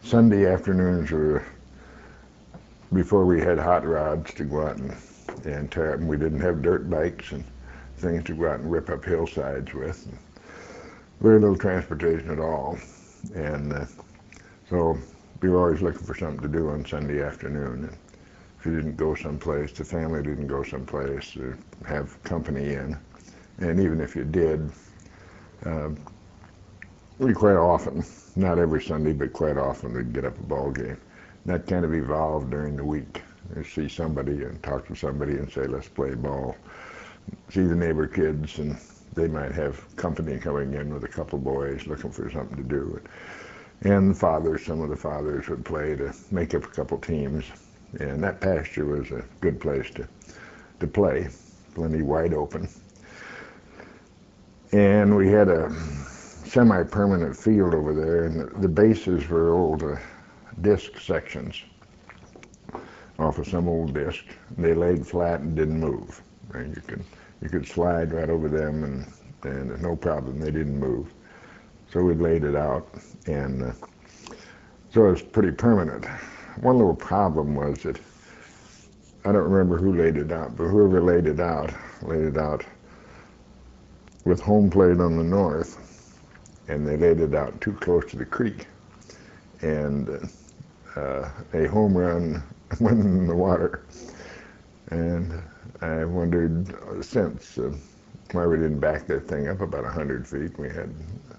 Sunday afternoons were before we had hot rods to go out and tear up, and we didn't have dirt bikes and things to go out and rip up hillsides with. Very little transportation at all, and so we were always looking for something to do on Sunday afternoon. And if you didn't go someplace, the family didn't go someplace to have company in, and even if you did, we quite often, not every Sunday, but quite often we'd get up a ball game. And that kind of evolved during the week. You see somebody and talk to somebody and say, let's play ball. See the neighbor kids, and they might have company coming in with a couple boys looking for something to do. And some of the fathers would play to make up a couple teams. And that pasture was a good place to play, plenty wide open. And we had a semi-permanent field over there, and the bases were old disc sections off of some old disc. They laid flat and didn't move. Right? You could slide right over them, and no problem, they didn't move. So we laid it out, and so it was pretty permanent. One little problem was that I don't remember who laid it out, but whoever laid it out with home plate on the north, and they laid it out too close to the creek, and a home run went in the water. And I wondered since why we didn't back that thing up about 100 feet. We had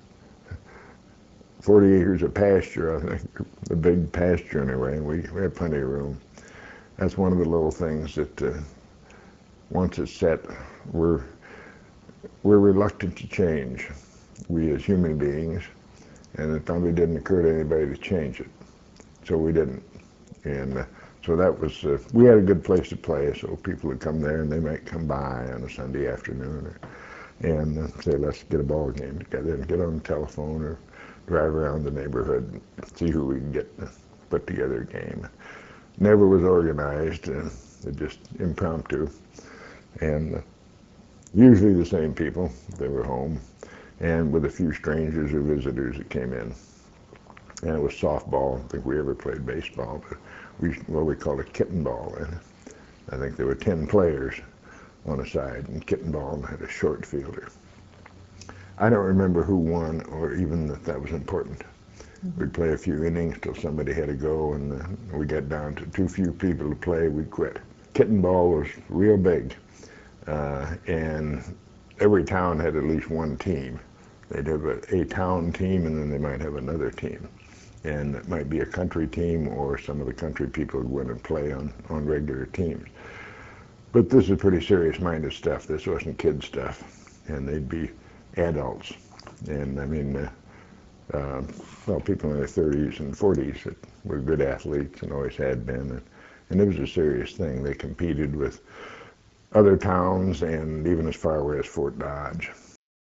40 acres of pasture, I think, the big pasture anyway, and we had plenty of room. That's one of the little things that once it's set, we're reluctant to change, we as human beings, and it probably didn't occur to anybody to change it, so we didn't. And so that was, we had a good place to play, so people would come there and they might come by on a Sunday afternoon and say, let's get a ball game together, and get on the telephone or drive around the neighborhood and see who we can get to put together a game. Never was organized, it just impromptu, and usually the same people, they were home, and with a few strangers or visitors that came in. And it was softball. I don't think we ever played baseball, but we called it kitten ball. And I think there were 10 players on a side, and kitten ball had a short fielder. I don't remember who won or even that was important. We'd play a few innings till somebody had to go, and we got down to too few people to play, we'd quit. Kitten ball was real big, and every town had at least one team. They'd have a town team, and then they might have another team. And it might be a country team, or some of the country people would win and play on regular teams. But this is pretty serious-minded stuff. This wasn't kid stuff. And they'd be adults. And I mean, well, people in their 30s and 40s that were good athletes and always had been. And it was a serious thing. They competed with other towns and even as far away as Fort Dodge.